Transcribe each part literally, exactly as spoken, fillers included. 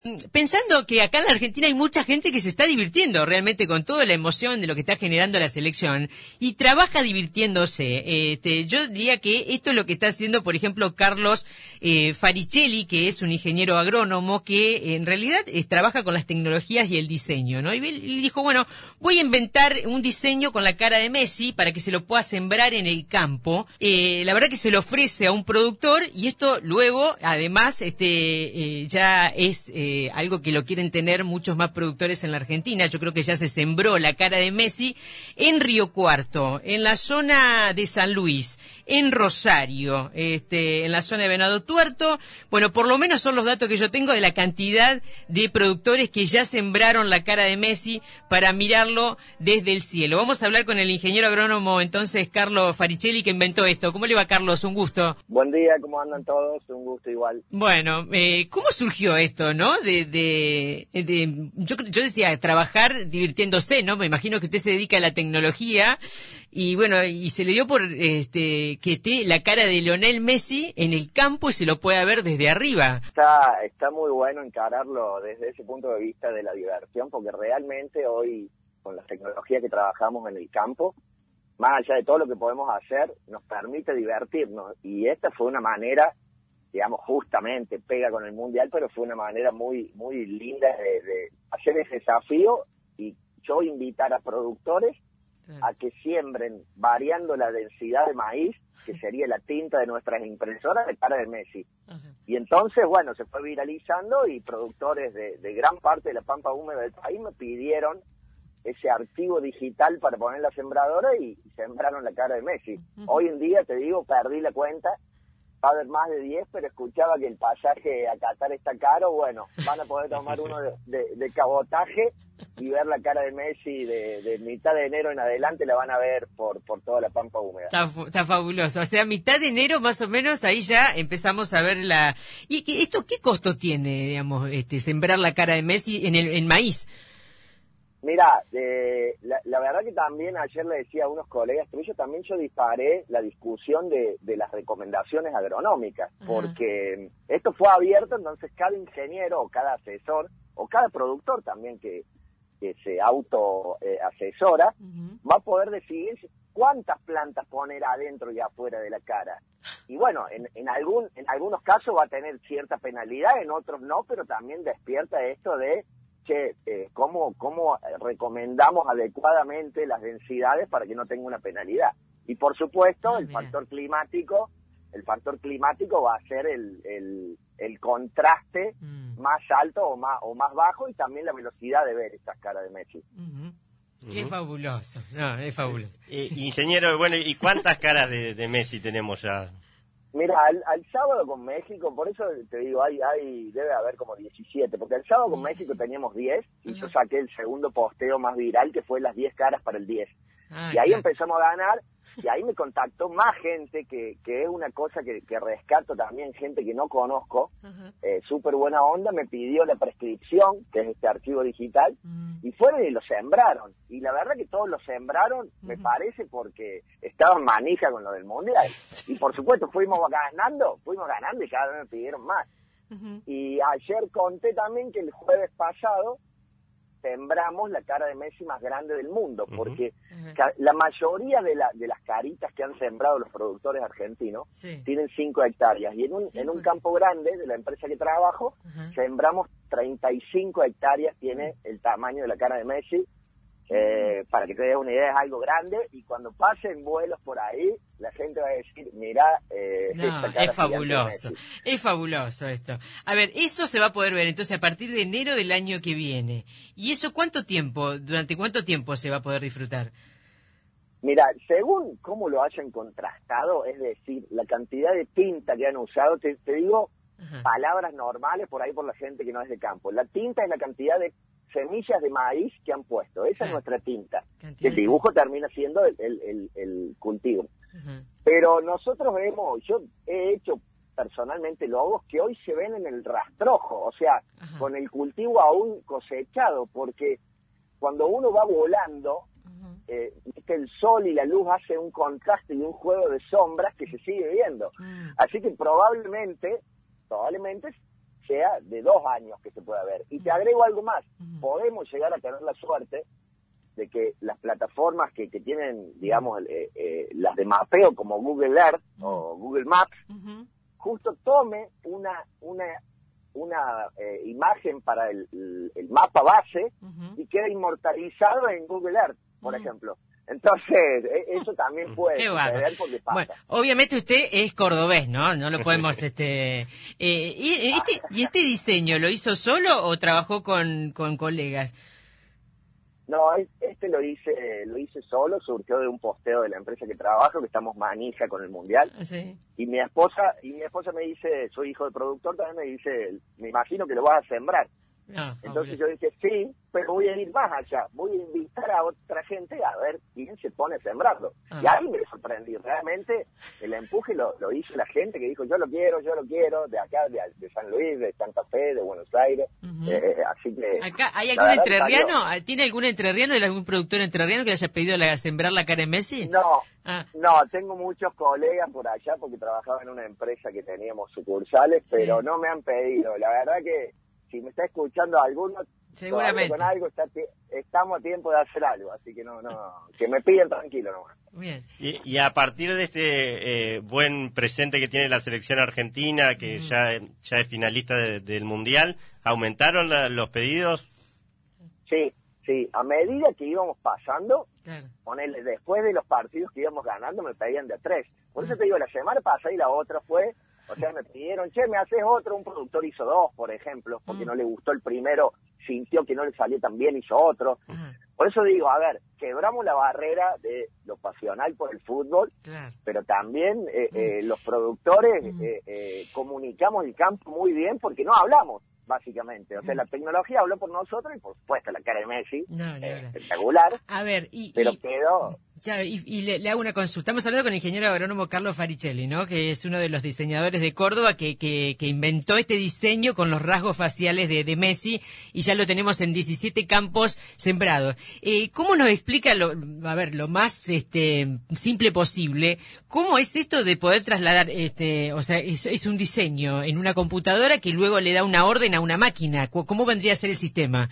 Pensando que acá en la Argentina hay mucha gente que se está divirtiendo realmente con toda la emoción de lo que está generando la selección y trabaja divirtiéndose. Este, yo diría que esto es lo que está haciendo, por ejemplo, Carlos eh, Faricelli, que es un ingeniero agrónomo que en realidad eh, trabaja con las tecnologías y el diseño, ¿no? Y él dijo, bueno, voy a inventar un diseño con la cara de Messi para que se lo pueda sembrar en el campo. Eh, la verdad que se lo ofrece a un productor y esto luego, además, este, eh, ya es... Eh, Eh, algo que lo quieren tener muchos más productores en la Argentina. Yo creo que ya se sembró la cara de Messi en Río Cuarto, en la zona de San Luis, en Rosario, este, en la zona de Venado Tuerto. Bueno, por lo menos son los datos que yo tengo de la cantidad de productores que ya sembraron la cara de Messi para mirarlo desde el cielo. Vamos a hablar con el ingeniero agrónomo entonces Carlos Faricelli, que inventó esto. ¿Cómo le va, Carlos? Un gusto. Buen día, ¿cómo andan todos? Un gusto igual. Bueno, eh, ¿cómo surgió esto, no? De, de, de yo, yo decía, trabajar divirtiéndose, ¿no? Me imagino que usted se dedica a la tecnología y bueno, y se le dio por este que esté la cara de Lionel Messi en el campo y se lo pueda ver desde arriba. Está, está muy bueno encararlo desde ese punto de vista de la diversión, porque realmente hoy, con las tecnologías que trabajamos en el campo, más allá de todo lo que podemos hacer, nos permite divertirnos. Y esta fue una manera, digamos, justamente pega con el Mundial, pero fue una manera muy muy linda de, de hacer ese desafío y yo invitar a productores a que siembren, variando la densidad de maíz, que sería la tinta de nuestras impresoras, de cara de Messi. Uh-huh. Y entonces, bueno, se fue viralizando y productores de, de gran parte de la pampa húmeda del país me pidieron ese archivo digital para poner en la sembradora y, y sembraron la cara de Messi. Uh-huh. Hoy en día, te digo, perdí la cuenta, va a haber más de diez, pero escuchaba que el pasaje a Qatar está caro. Bueno, van a poder tomar uno de, de, de cabotaje y ver la cara de Messi de, de mitad de enero en adelante, la van a ver por, por toda la pampa húmeda. Está, está fabuloso. O sea, mitad de enero más o menos, ahí ya empezamos a ver la... ¿Y esto qué costo tiene, digamos, este, sembrar la cara de Messi en el en maíz? Mira, eh, la, la verdad que también ayer le decía a unos colegas tuyos, también yo disparé la discusión de, de las recomendaciones agronómicas, uh-huh. porque esto fue abierto, entonces cada ingeniero o cada asesor, o cada productor también que, que se auto eh, asesora, uh-huh. va a poder decidir cuántas plantas poner adentro y afuera de la cara. Y bueno, en, en, algún, en algunos casos va a tener cierta penalidad, en otros no, pero también despierta esto de che, eh, ¿cómo, cómo recomendamos adecuadamente las densidades para que no tenga una penalidad? Y por supuesto, ah, el mira. factor climático, el factor climático va a ser el, el, el contraste mm. más alto o más, o más bajo, y también la velocidad de ver estas caras de Messi. Uh-huh. Qué uh-huh. fabuloso, no, es fabuloso. Eh, ingeniero, bueno, ¿y cuántas caras de, de Messi tenemos ya? Mira, al, al sábado con México, por eso te digo, hay, hay debe haber como diecisiete, porque el sábado con México teníamos diez, y yo saqué el segundo posteo más viral, que fue las diez caras para el diez. Ah, y ahí claro. empezamos a ganar, y ahí me contactó más gente, que, que es una cosa que, que rescato también, gente que no conozco, uh-huh. eh, súper buena onda, me pidió la prescripción, que es este archivo digital, uh-huh. y fueron y lo sembraron. Y la verdad que todos lo sembraron, uh-huh. me parece, porque estaban manija con lo del Mundial. Y por supuesto fuimos ganando, fuimos ganando y cada vez me pidieron más. Uh-huh. Y ayer conté también que el jueves pasado sembramos la cara de Messi más grande del mundo, porque uh-huh. ca- la mayoría de, la, de las caritas que han sembrado los productores argentinos sí. tienen cinco hectáreas, y en un, en un campo grande de la empresa que trabajo, uh-huh. sembramos treinta y cinco hectáreas, tiene el tamaño de la cara de Messi. Eh, para que te des una idea, es algo grande, y cuando pasen vuelos por ahí, la gente va a decir, mirá, eh, no, esta cara es fabuloso, es fabuloso esto. A ver, eso se va a poder ver entonces a partir de enero del año que viene. ¿Y eso cuánto tiempo, durante cuánto tiempo se va a poder disfrutar? Mira, según cómo lo hayan contrastado, es decir, la cantidad de tinta que han usado, te, te digo Ajá. palabras normales por ahí por la gente que no es de campo. La tinta es la cantidad de semillas de maíz que han puesto, esa ah, es nuestra tinta. El dibujo termina siendo el, el, el, el cultivo. Uh-huh. Pero nosotros hemos, yo he hecho personalmente logos que hoy se ven en el rastrojo, o sea, uh-huh. con el cultivo aún cosechado, porque cuando uno va volando, uh-huh. eh, el sol y la luz hacen un contraste y un juego de sombras que se sigue viendo. Uh-huh. Así que probablemente, probablemente sea de dos años que se pueda ver. Y te agrego algo más, podemos llegar a tener la suerte de que las plataformas que, que tienen, digamos, eh, eh, las de mapeo como Google Earth o Google Maps, uh-huh. justo tome una una una eh, imagen para el, el, el mapa base uh-huh. y quede inmortalizado en Google Earth, por uh-huh. ejemplo. Entonces, eso también puede suceder porque pasa. Bueno, obviamente usted es cordobés, ¿no? No lo podemos, este... Eh, ¿y, este, ¿Y este diseño lo hizo solo o trabajó con, con colegas? No, este lo hice lo hice solo, surgió de un posteo de la empresa que trabajo, que estamos manija con el Mundial. Sí. Y mi esposa y mi esposa me dice, soy hijo de productor, también me dice, me imagino que lo vas a sembrar. No, Entonces obvio. Yo dije, sí, pero voy a ir más allá, voy a invitar a otra gente a ver quién se pone a sembrarlo. Ah. Y ahí me sorprendí, realmente el empuje lo, lo hizo la gente que dijo, yo lo quiero, yo lo quiero, de acá, de, de San Luis, de Santa Fe, de Buenos Aires, uh-huh. eh, así que... Acá, ¿hay algún entrerriano? Salió... ¿Tiene algún entrerriano, algún productor entrerriano que le haya pedido la, sembrar la cara en Messi? No, ah. no, tengo muchos colegas por allá porque trabajaba en una empresa que teníamos sucursales, pero sí. no me han pedido, la verdad que si me está escuchando alguno, seguramente con algo está, estamos a tiempo de hacer algo, así que no, no, que me piden tranquilo nomás. Bien. Y, y a partir de este eh, buen presente que tiene la selección argentina, que mm. ya, ya es finalista de, del Mundial, ¿aumentaron la, los pedidos? Sí, sí, a medida que íbamos pasando, claro. ponele, después de los partidos que íbamos ganando, me pedían de a tres. Por eso te digo, la semana pasada y la otra fue... O sea, me pidieron, che, me haces otro, un productor hizo dos, por ejemplo, porque mm. no le gustó el primero, sintió que no le salió tan bien, hizo otro. Mm. Por eso digo, a ver, quebramos la barrera de lo pasional por el fútbol, claro. pero también eh, mm. eh, los productores mm. eh, eh, comunicamos el campo muy bien porque no hablamos, básicamente. O sea, mm. la tecnología habló por nosotros y, por supuesto, la cara de Messi, no, eh, espectacular, a ver, y, pero y... quedó... Claro, y, y le, le hago una consulta. Estamos hablando con el ingeniero agrónomo Carlos Faricelli, ¿no? Que es uno de los diseñadores de Córdoba que, que, que inventó este diseño con los rasgos faciales de, de Messi y ya lo tenemos en diecisiete campos sembrados. Eh, ¿Cómo nos explica, lo, a ver, lo más este simple posible, cómo es esto de poder trasladar, este, o sea, es, es un diseño en una computadora que luego le da una orden a una máquina? ¿Cómo vendría a ser el sistema?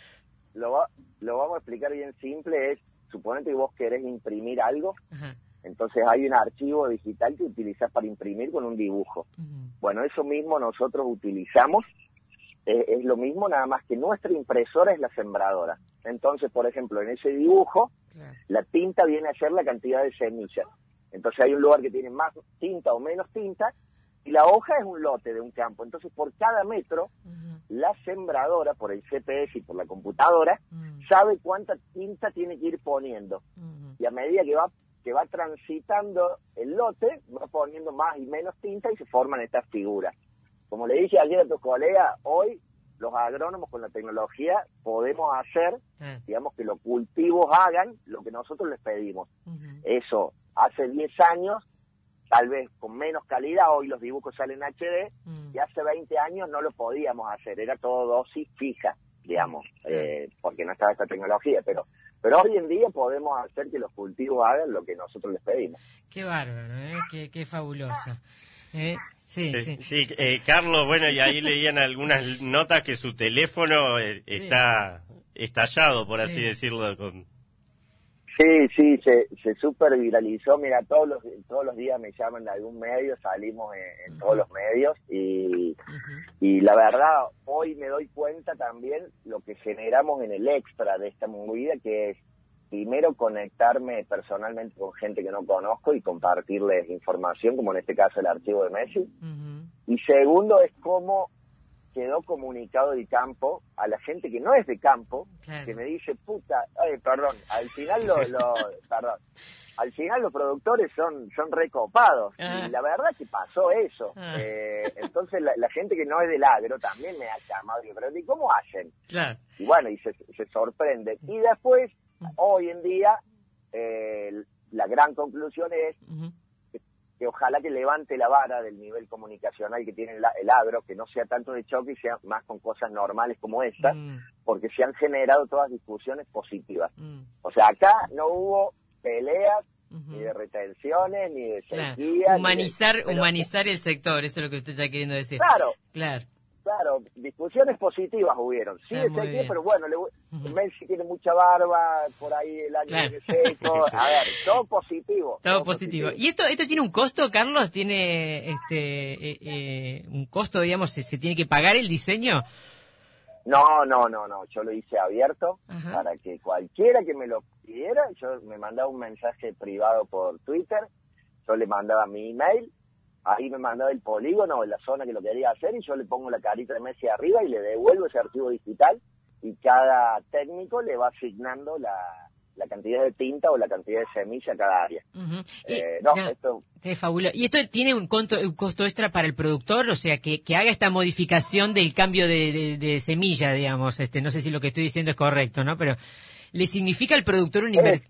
Lo, va, lo vamos a explicar bien simple, es suponete que vos querés imprimir algo, uh-huh. entonces hay un archivo digital que utilizás para imprimir con un dibujo. Uh-huh. Bueno, eso mismo nosotros utilizamos, eh, es lo mismo, nada más que nuestra impresora es la sembradora. Entonces, por ejemplo, en ese dibujo, claro. la tinta viene a ser la cantidad de semillas. Entonces hay un lugar que tiene más tinta o menos tinta, y la hoja es un lote de un campo. Entonces, por cada metro, uh-huh. la sembradora, por el G P S y por la computadora, uh-huh. sabe cuánta tinta tiene que ir poniendo. Uh-huh. Y a medida que va que va transitando el lote, va poniendo más y menos tinta y se forman estas figuras. Como le dije ayer a tu colega, hoy los agrónomos con la tecnología podemos hacer, uh-huh. digamos, que los cultivos hagan lo que nosotros les pedimos. Uh-huh. Eso, hace diez años, tal vez con menos calidad, hoy los dibujos salen H D, mm. y hace veinte años no lo podíamos hacer, era todo dosis fija, digamos, mm. eh, porque no estaba esta tecnología, pero pero hoy en día podemos hacer que los cultivos hagan lo que nosotros les pedimos. Qué bárbaro, ¿eh? Qué, qué fabuloso. ¿Eh? Sí, sí. sí. sí eh, Carlos, bueno, y ahí leían algunas notas que su teléfono eh, está sí. estallado, por así sí. decirlo, con... Sí, sí, se, se super viralizó. Mira, todos los todos los días me llaman de algún medio, salimos en, en uh-huh. todos los medios y, uh-huh. y la verdad, hoy me doy cuenta también lo que generamos en el extra de esta movida, que es primero conectarme personalmente con gente que no conozco y compartirles información, como en este caso el archivo de Messi. Uh-huh. Y segundo es cómo quedó comunicado el campo a la gente que no es de campo, claro. que me dice, puta, ay, perdón, al final lo, lo perdón, al final los productores son son recopados, ah. y la verdad que pasó eso. Ah. Eh, entonces la, la gente que no es del agro también me ha llamado, pero ¿y cómo hacen? Claro. Y bueno, y se, se sorprende. Y después, hoy en día, eh, la gran conclusión es uh-huh. que ojalá que levante la vara del nivel comunicacional que tiene el, el agro, que no sea tanto de choque y sea más con cosas normales como esta, mm. porque se han generado todas discusiones positivas. Mm. O sea, acá no hubo peleas, uh-huh. ni de retenciones, ni de sequía. Claro. Humanizar, ni de, pero, humanizar el sector, eso es lo que usted está queriendo decir. Claro. Claro. Claro, discusiones positivas hubieron. Sí, Ah, de muy Ezequiel, bien. pero bueno, le, Ujú. Messi tiene mucha barba, por ahí el año Claro. viene seco. A ver, todo positivo. Todo positivo. ¿Y esto esto tiene un costo, Carlos? ¿Tiene este eh, eh, un costo, digamos, se, se tiene que pagar el diseño? No, no, no, no. Yo lo hice abierto Ajá. para que cualquiera que me lo pidiera, yo me mandaba un mensaje privado por Twitter, yo le mandaba mi email, ahí me mandaba el polígono, la zona que lo quería hacer, y yo le pongo la carita de Messi arriba y le devuelvo ese archivo digital, y cada técnico le va asignando la, la cantidad de tinta o la cantidad de semilla a cada área. Uh-huh. Eh, y, no, no, esto... es fabuloso. ¿Y esto tiene un, conto, un costo extra para el productor? O sea, que, que haga esta modificación del cambio de, de, de semilla, digamos. Este, no sé si lo que estoy diciendo es correcto, ¿no? Pero ¿le significa al productor una inversión?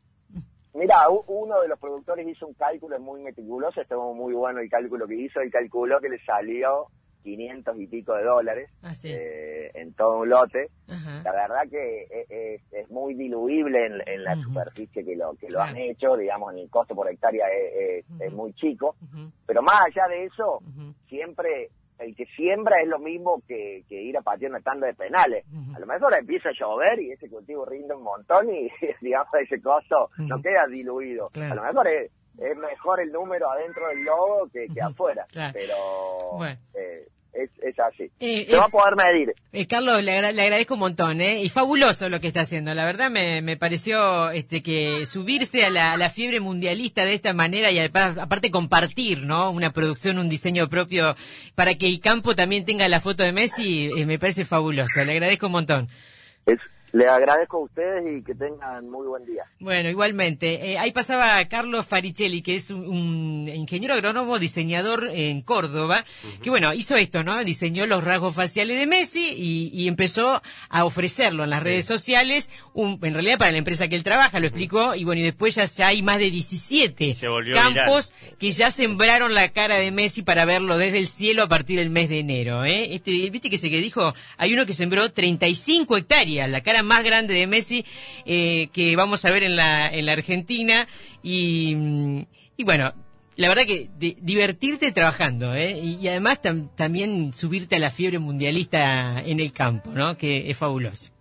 Mira, uno de los productores hizo un cálculo muy meticuloso, estuvo muy bueno el cálculo que hizo, él calculó que le salió quinientos y pico de dólares Ah, sí. eh, en todo un lote. Ajá. La verdad que es, es, es muy diluible en, en la Uh-huh. superficie que lo que lo Claro. han hecho, digamos, en el costo por hectárea es, es, Uh-huh. es muy chico, Uh-huh. pero más allá de eso, Uh-huh. siempre el que siembra es lo mismo que, que ir a patear una tanda de penales. Uh-huh. A lo mejor empieza a llover y ese cultivo rinde un montón y, digamos, ese costo Uh-huh. no queda diluido. Claro. A lo mejor es, es mejor el número adentro del logo que, que Uh-huh. afuera, Claro. pero Bueno. eh, es, es así. Eh, Se va es- a poder medir. Eh, Carlos, le, agra- le agradezco un montón, ¿eh? Y fabuloso lo que está haciendo. La verdad me, me pareció este que subirse a la, a la fiebre mundialista de esta manera y apa- aparte compartir, ¿no? Una producción, un diseño propio para que el campo también tenga la foto de Messi, eh, me parece fabuloso. Le agradezco un montón. Es, le agradezco a ustedes y que tengan muy buen día. Bueno, igualmente. Eh, ahí pasaba Carlos Faricelli, que es un, un ingeniero agrónomo, diseñador en Córdoba, uh-huh. que bueno, hizo esto, ¿no? Diseñó los rasgos faciales de Messi y, y empezó a ofrecerlo en las sí. redes sociales, un, en realidad para la empresa que él trabaja, lo explicó, uh-huh. y bueno, y después ya, ya hay más de diecisiete campos viral. Que ya sembraron la cara de Messi para verlo desde el cielo a partir del mes de enero, ¿eh? Este, viste que se que dijo, hay uno que sembró treinta y cinco hectáreas, la cara más grande de Messi, eh, que vamos a ver en la en la Argentina, y, y bueno, la verdad que de, divertirte trabajando, ¿eh? y, y además tam, también subirte a la fiebre mundialista en el campo, ¿no? Que es fabuloso.